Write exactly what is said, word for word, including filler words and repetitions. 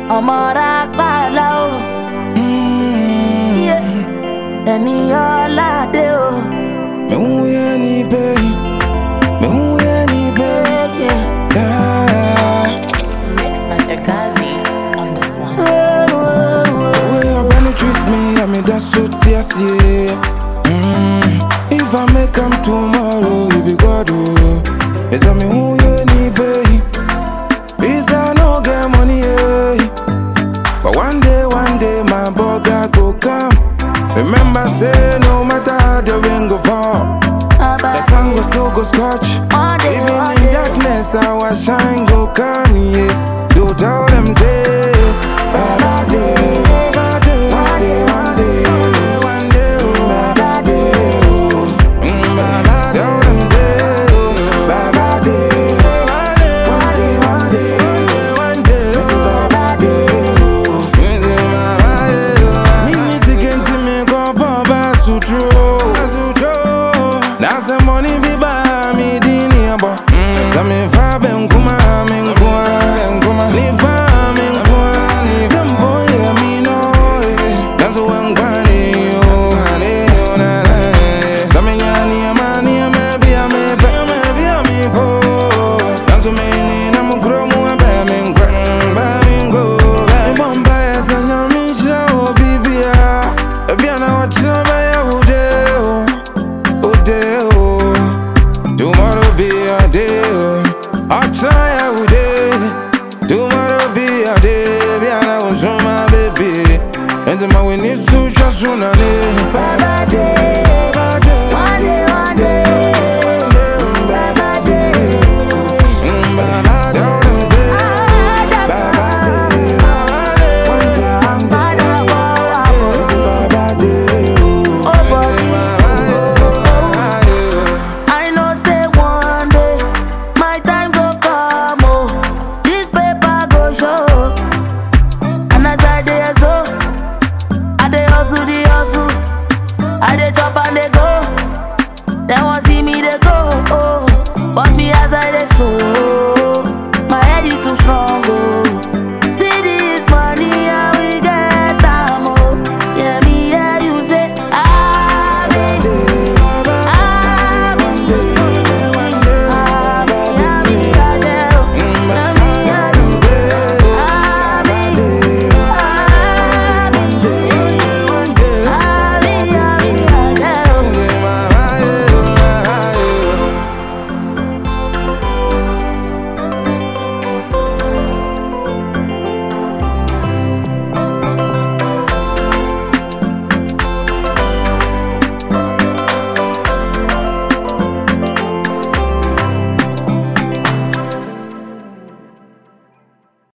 Amara Palo, Eni Ola Deo, Me who any pay, me who any pay, yeah. Mix Master Kazi on this one. The way your body treats me, I mean that's so tears, yeah. Mm. If I make come tomorrow, you be God, oh. It's a me who any pay. Visa no get money, yeah. But one day, one day, my burger go come. Remember, say no matter how the rain go fall, the sun go still go scotch. Even in darkness, our shine go come, yeah. Do tell them say, Baba day, Baba day, one day, one day, one day, oh, Baba day, oh, mm, Baba day. Tell them say, Baba day, one day, one day, one day, oh, Baba day, oh, Baba day. Me music into me go Baba Sutro, that's the money be by me dini abo. Tell me five and kuma me kuma kuma ni five me kuma ni fembo ye me no. That's the one kwani yo kwani na na. Tell me yani mani me be a me be me be a me po. That's me ni na mu kromu be me kwan ba me go. Me bomba ya sanya mi sha o bibia. Ebi ana wachina ba ya ude o ude o. Tomorrow be a day, oh. I'll try every day. Tomorrow be a day, be a na was my baby. And my we need to just run on it. Baba day.